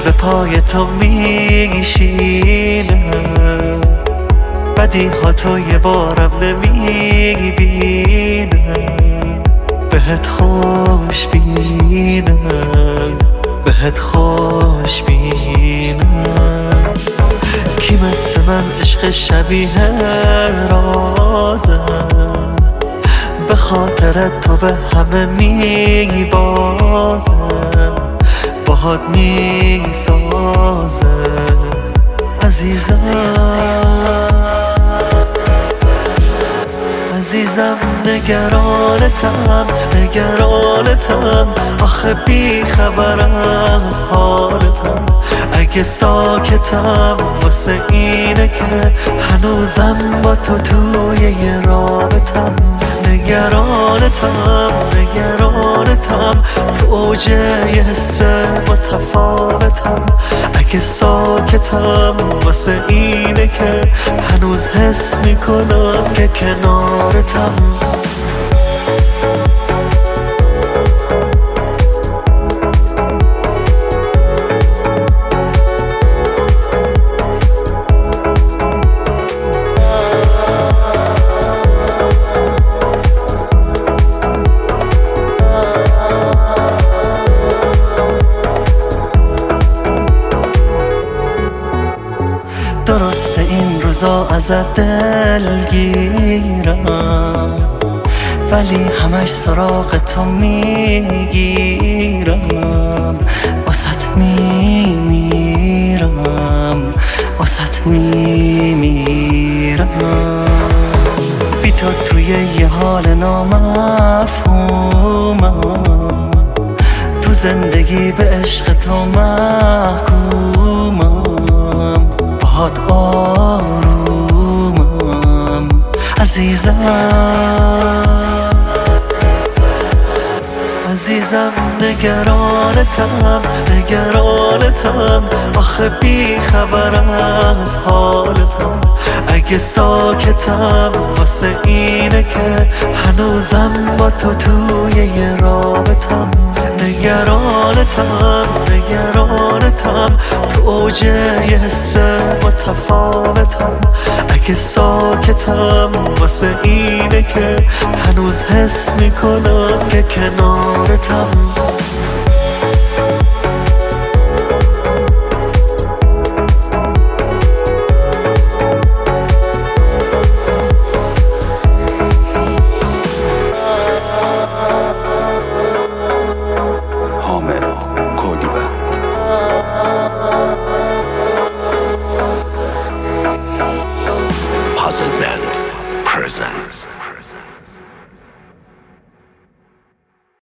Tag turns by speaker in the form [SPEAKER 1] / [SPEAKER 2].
[SPEAKER 1] به پای تو میشینم، بدیهاتو یه بارم نمیبینم، بهت خوش بینم، بهت خوش بینم. کی مثل من عشق شبیه رازم، به خاطر تو به همه میبازم، باهات میسازم عزیزم. عزیزم نگرانتم، نگرانتم، آخه بی خبرم از حالتم. اگه ساکتم واسه اینه که هنوزم با تو توی یه رابطم. نگرانتم، نگرانتم، تو اوج یه حس متفاوتم. اگه ساکتم واسه اینه که هنوز حس میکنم که کنارتم. درسته این روزا ازت دلگیرم، ولی همش سراغ تو میگیرم. واسط میمیرم، واسط میمیرم. بی تو توی یه حال نامفهومم، تو زندگی به عشق تو محکومم، باهات آرومم عزیزم. عزیزم نگرانتم، نگرانتم، آخه بی خبرم از حالتم. اگه ساکتم واسه اینه که هنوزم با تو توی یه رابطم. نگرانتم، نگرانتم، تو اوج یه حس متفاوتم. اگه ساکتم واسه اینه که هنوز حس میکنم که کنارتم.